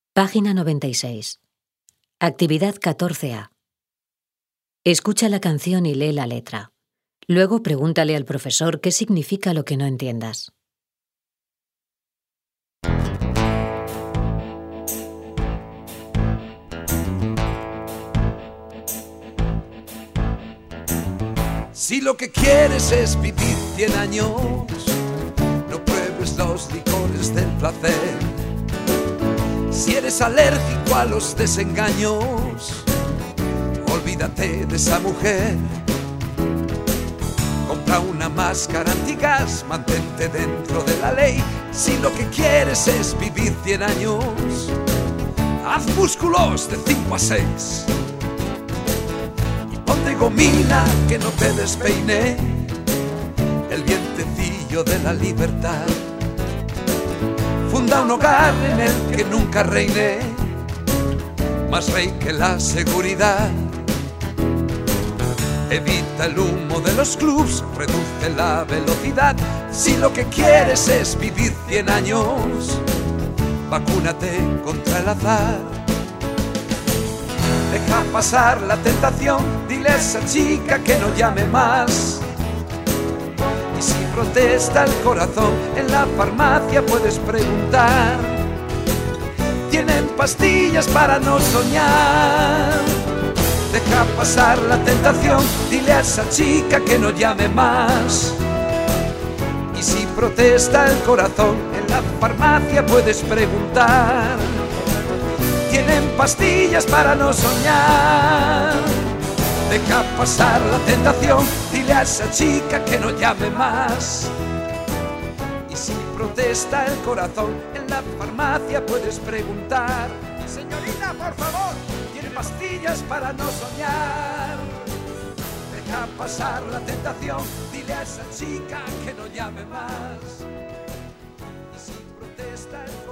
Página 96. Actividad 14A. Escucha la canción y lee la letra. Luego pregúntale al profesor qué significa lo que no entiendas. Si lo que quieres es vivir 100 años, no pruebes los licores del placer. Si eres alérgico a los desengaños, olvídate de esa mujer. Compra una máscara antigas, mantente dentro de la ley. Si lo que quieres es vivir 100 años, haz músculos de 5 a 6. Ponte gomina que no te despeine el vientecillo de la libertad. Funda un hogar en el que nunca reine más rey que la seguridad. Evita el humo de los clubs, reduce la velocidad. Si lo que quieres es vivir 100 años, vacúnate contra el azar. Deja pasar la tentación, dile a esa chica que no llame más. Y si protesta el corazón, en la farmacia puedes preguntar. Tienen pastillas para no soñar. Deja pasar la tentación, dile a esa chica que no llame más. Y si protesta el corazón, en la farmacia puedes preguntar. Tienen pastillas para no soñar. Deja pasar la tentación, dile a esa chica que no llame más. Y si protesta el corazón, en la farmacia puedes preguntar. Señorita, por favor, ¿tiene pastillas para no soñar? Deja pasar la tentación, dile a esa chica que no llame más. Y si protesta el corazón,